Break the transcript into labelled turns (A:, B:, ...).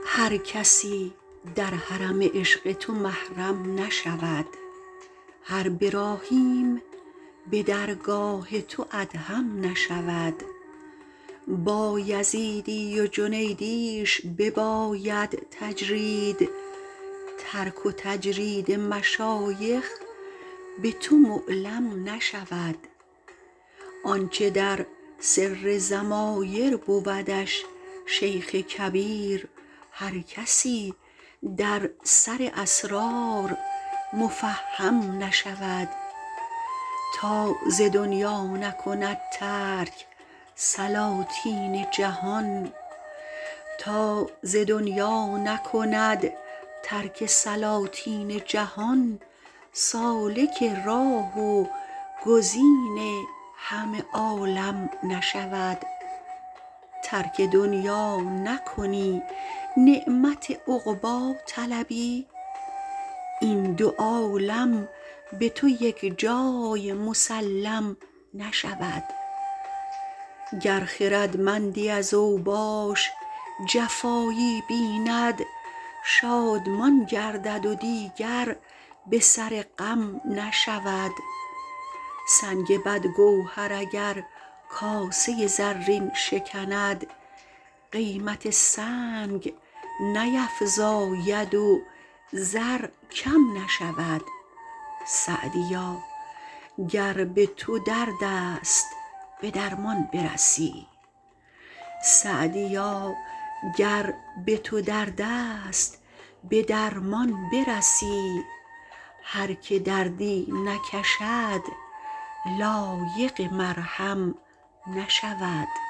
A: هر کسی در حرم عشق تو محرم نشود، هر براهیم به درگاه تو ادهم نشود. بایزیدی و جنیدیش بباید تجرید، ترک و تجرید مشایخ به تو معلم نشود. آنچه در سر ضمایر بودش شیخ کبیر، هر کسی در سر اسرار مفهم نشود. تا ز دنیا نکند ترک سلاطین جهان، سالک راه و گزین همه عالم نشود. ترک دنیا نکنی نعمت عقبی طلبی، این دو عالم به تو یک جای مسلم نشود. گر خردمندی از اوباش جفایی بیند، شادمان گردد و دیگر به سر غم نشود. سنگ بدگوهر اگر کاسه زرین شکند، قیمت سنگ نیفزاید و زر کم نشود. سعدیا گر به تو دردست به درمان برسی، هر که دردی نکشد لایق مرهم نشود.